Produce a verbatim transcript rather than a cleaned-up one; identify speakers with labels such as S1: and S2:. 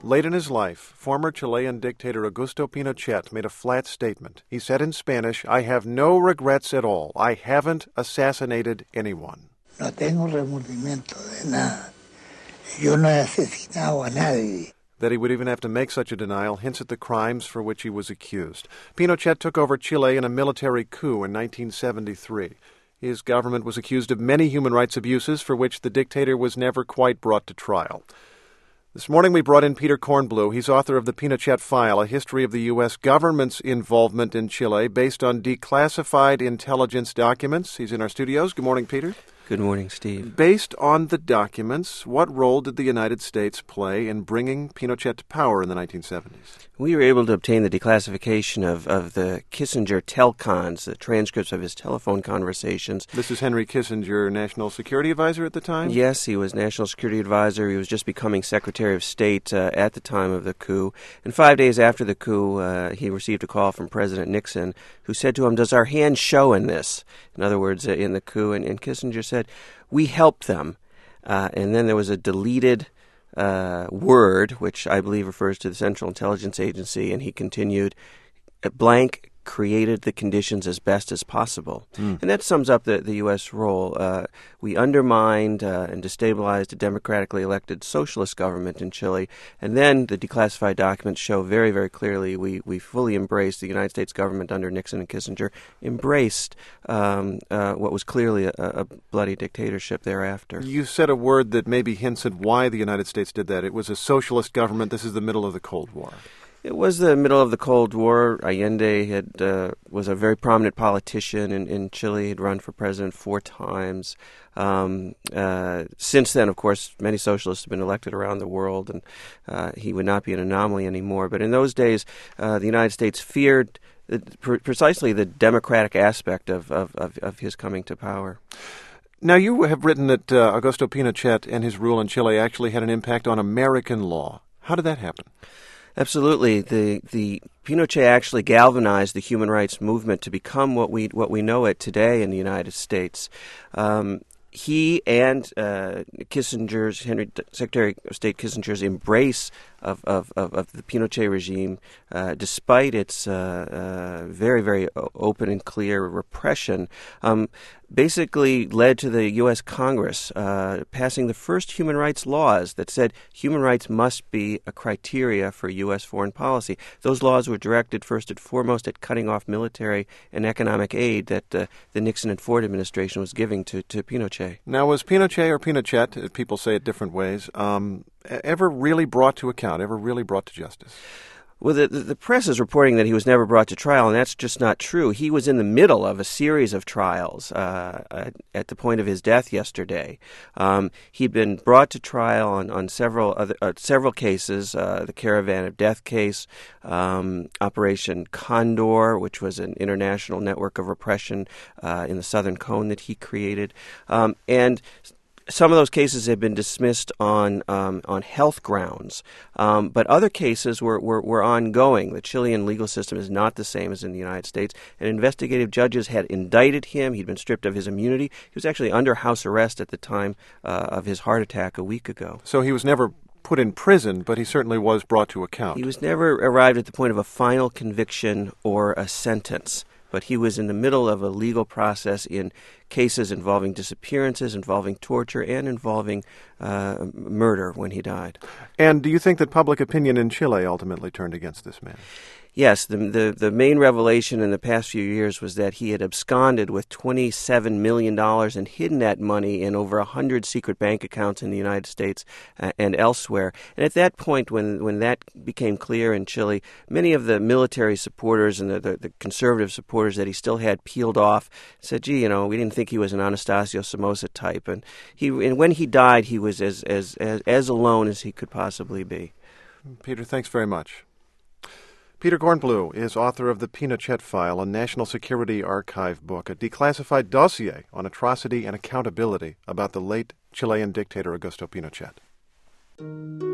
S1: Late in his life, former Chilean dictator Augusto Pinochet made a flat statement. He said in Spanish, "I have no regrets at all. I haven't assassinated anyone."
S2: No tengo remordimiento de nada. Yo no he asesinado a nadie.
S1: That he would even have to make such a denial hints at the crimes for which he was accused. Pinochet took over Chile in a military coup in nineteen seventy-three. His government was accused of many human rights abuses for which the dictator was never quite brought to trial. This morning we brought in Peter Kornbluh. He's author of The Pinochet File, a history of the U S government's involvement in Chile based on declassified intelligence documents. He's in our studios. Good morning, Peter.
S3: Good morning, Steve.
S1: Based on the documents, what role did the United States play in bringing Pinochet to power in the nineteen seventies?
S3: We were able to obtain the declassification of, of the Kissinger telcons, the transcripts of his telephone conversations.
S1: This is Henry Kissinger, National Security Advisor at the time?
S3: Yes, he was National Security Advisor. He was just becoming Secretary of State uh, at the time of the coup. And five days after the coup, uh, he received a call from President Nixon, who said to him, "Does our hand show in this?" In other words, uh, in the coup. And, and Kissinger said, "We helped them." Uh, and then there was a deleted uh, word, which I believe refers to the Central Intelligence Agency, and he continued, "Blank created the conditions as best as possible." Mm. And that sums up the, the U S role. Uh, we undermined uh, and destabilized a democratically elected socialist government in Chile, and then the declassified documents show very, very clearly we, we fully embraced, the United States government under Nixon and Kissinger embraced um, uh, what was clearly a, a bloody dictatorship thereafter.
S1: You said a word that maybe hints at why the United States did that. It was a socialist government. This is the middle of the Cold War.
S3: It was the middle of the Cold War. Allende had uh, was a very prominent politician in, in Chile. He'd run for president four times. Um, uh, since then, of course, many socialists have been elected around the world, and uh, he would not be an anomaly anymore. But in those days, uh, the United States feared uh, pre- precisely the democratic aspect of, of, of, of his coming to power.
S1: Now, you have written that uh, Augusto Pinochet and his rule in Chile actually had an impact on American law. How did that happen?
S3: Absolutely. The the Pinochet actually galvanized the human rights movement to become what we what we know it today in the United States. Um, he and uh, Kissinger's, Henry Secretary of State Kissinger's embrace of, of, of, of the Pinochet regime, uh, despite its uh, uh, very, very open and clear repression, um, basically led to the U S Congress uh, passing the first human rights laws that said human rights must be a criteria for U S foreign policy. Those laws were directed first and foremost at cutting off military and economic aid that uh, the Nixon and Ford administration was giving to, to Pinochet.
S1: Now, was Pinochet or Pinochet, people say it different ways, um, ever really brought to account, ever really brought to justice?
S3: Well, the, the press is reporting that he was never brought to trial, and that's just not true. He was in the middle of a series of trials uh, at, at the point of his death yesterday. Um, he'd been brought to trial on, on several other uh, several cases, uh, the Caravan of Death case, um, Operation Condor, which was an international network of repression uh, in the Southern Cone that he created, um, and some of those cases have been dismissed on um, on health grounds, um, but other cases were, were, were ongoing. The Chilean legal system is not the same as in the United States, and investigative judges had indicted him. He'd been stripped of his immunity. He was actually under house arrest at the time uh, of his heart attack a week ago.
S1: So he was never put in prison, but he certainly was brought to account.
S3: He was never arrived at the point of a final conviction or a sentence, but he was in the middle of a legal process in cases involving disappearances, involving torture, and involving uh, murder when he died.
S1: And do you think that public opinion in Chile ultimately turned against this man?
S3: Yes, the, the the main revelation in the past few years was that he had absconded with twenty-seven million dollars and hidden that money in over one hundred secret bank accounts in the United States uh, and elsewhere. And at that point, when, when that became clear in Chile, many of the military supporters and the, the, the conservative supporters that he still had peeled off said, gee, you know, we didn't think he was an Anastasio Somoza type. And he and when he died, he was as, as, as, as alone as he could possibly be.
S1: Peter, thanks very much. Peter Kornbluh is author of The Pinochet File, a National Security Archive book, a declassified dossier on atrocity and accountability about the late Chilean dictator Augusto Pinochet.